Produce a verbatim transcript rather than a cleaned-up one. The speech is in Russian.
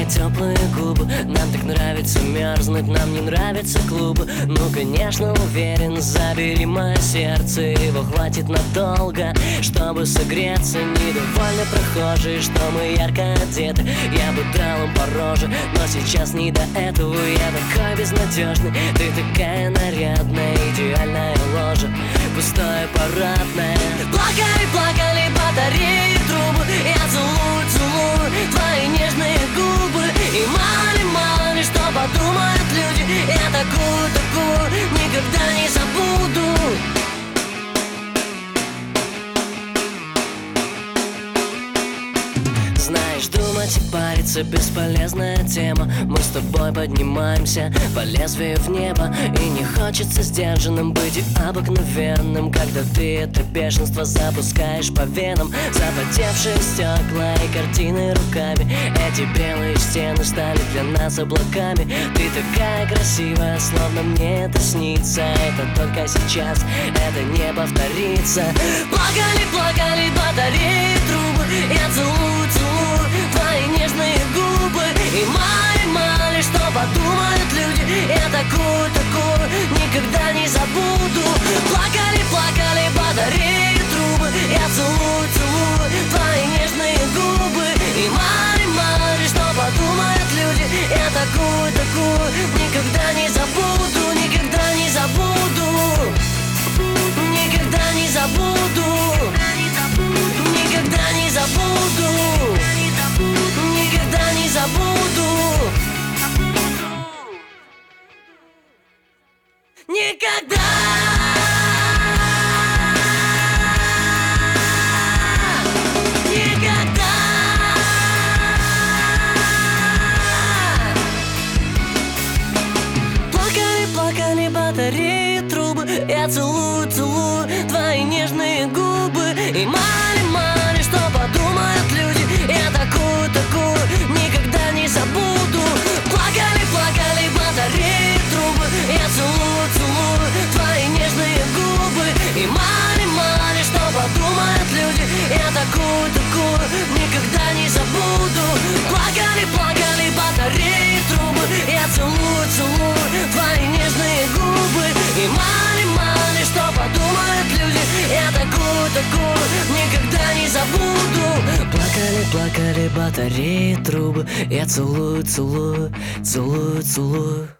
теплые губы. Нам так нравится мерзнуть, нам не нравятся клубы. Ну, конечно, уверен, забери мое сердце, его хватит надолго, чтобы согреться. Недовольны прохожие, что мы ярко одеты. Я бы дал им по роже, но сейчас не до этого. Я такой безнадежный, ты такая нарядная, идеальная ложа, пустое парадное. Плакали, плакали батареи, трубы. Я целую, целую твои нежные губы. И мало ли, мало ли, что подумают люди. Я такую, такую никогда не забуду. Знаешь, думать и париться — бесполезная тема. Мы с тобой поднимаемся по лезвию в небо, и не хочется сдержанным быть и обыкновенным, когда ты это бешенство запускаешь по венам. Запотевшие стекла и картины руками, эти белые стены стали для нас облаками. Ты такая красивая, словно мне это снится. Это только сейчас, это не повторится. Плакали, плакали батареи, трубы. Я целую, целую твои нежные губы. И мало ли, мало ли, что подумают люди. Я такую, такую никогда не забуду. Плакали, плакали батареи, трубы. Я целую, целую твои нежные губы. И мало ли, мало ли, что подумают люди. Я такую, такую никогда не забуду. Никогда не забуду. Никогда не забуду. Никогда не забуду. Никогда не забуду. Никогда. Никогда. Плакали, плакали батареи, трубы. Я целую, целую твои нежные губы. И мало ли, мало ли, что подумают люди. Я такую, такую никогда не забуду. Плакали, плакали батареи, трубы. Я целую, целую твои нежные губы. И мало ли, мало ли, что подумают люди. Я такую, такую никогда не забуду. Плакали, плакали батареи, трубы. Я целую, целую твои нежные губы. И мало ли, мало ли, что подумают люди. Я такую, такую никогда не забуду. Плакали, плакали батареи, трубы. Я целую, целую, целую, целую.